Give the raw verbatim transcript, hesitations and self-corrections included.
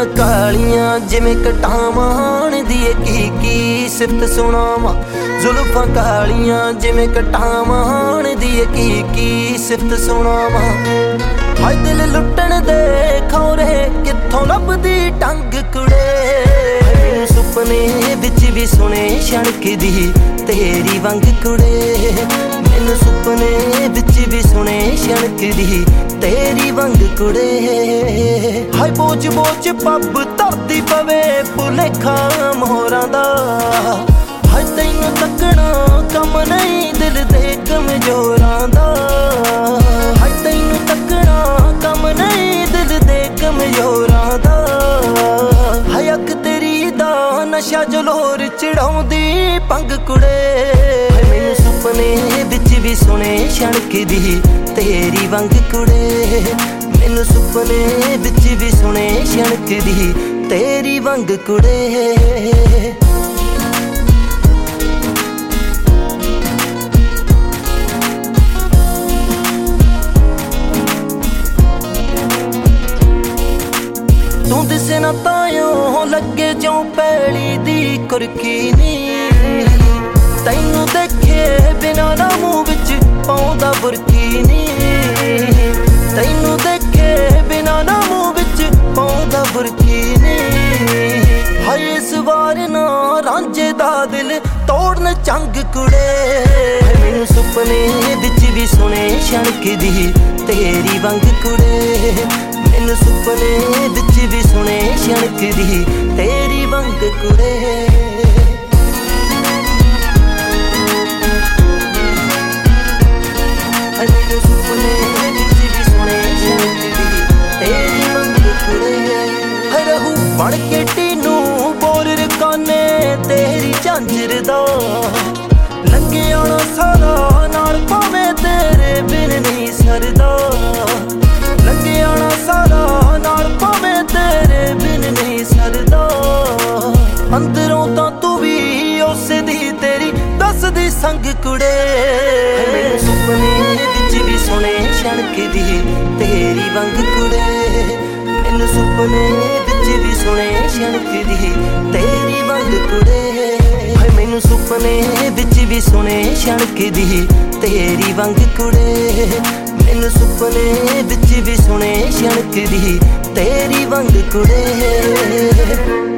कालियां जिवें कटावां दिए की की सिफत सुनावां। जुल्फां कालियां जिवें कटावां दिए की की सिफत सुनावां। हाय दिल लुटण दे खौरे कित्थों लभदी टंग कुड़े। सुपने विच भी सुने छणकदी तेरी वंग कुड़े। मैनू सुपने विच भी सुने छणकदी तेरी वंग कुड़े। हाय बोझ बोझ पब धरती पवे भुलेखा मोहरां दा। हाय तैनू तकना कम नहीं दिल दे कमजोरां दा। हाय तैनू तकना कम नहीं दिल दे कमजोरां दा। हाय अख तेरी दा नशा जलोर चढ़ाउंदी पंग कुड़े। मैनू सुपने विच भी सुने छणकदी तेरी वंग कुड़े। मैनू सुपने विच भी सुने छणकदी तेरी वंग कुड़े। तू दिसे ना तायों लगे जो पैली दी कुरकी नी। तैनू देखे बिना ना मूँह विच पाउंदा बुरकी नी। तैनू देखे बिना ना मूँह विच पाउंदा बुरकी नी। हाय इस बार ना रांझे दा दिल तोड़न चंग कुड़े। मैनू सुपने विच भी सुने छणकदी तेरी वंग कुड़े। मैनू सुपने विच भी सुने छणकदी तेरी वंग कुड़े। मैनू सुपने विच भी सुने छणकदी तेरी वंग कुड़े। रहू बण के टीनू बोर रकाने तेरी झांझर दा। लंघे आना सारा नाल भावें तेरे बिन नहीं सरदा। लंघे आना सारा नाल भावें तेरे बिन नहीं सरदा। अंदरों तां तू भी उसे दी तेरी दसदी संग कुड़े। मैनू सुपने विच भी सुने छणकदी तेरी वंग कुड़े। मैनू सुपने विच भी सुने छणकदी तेरी वंग कुड़े। हाय मैनू सुपने विच भी सुने छणकदी तेरी वंग कुड़े। मैनू सुपने विच भी सुने छणकदी तेरी वंग कुड़े।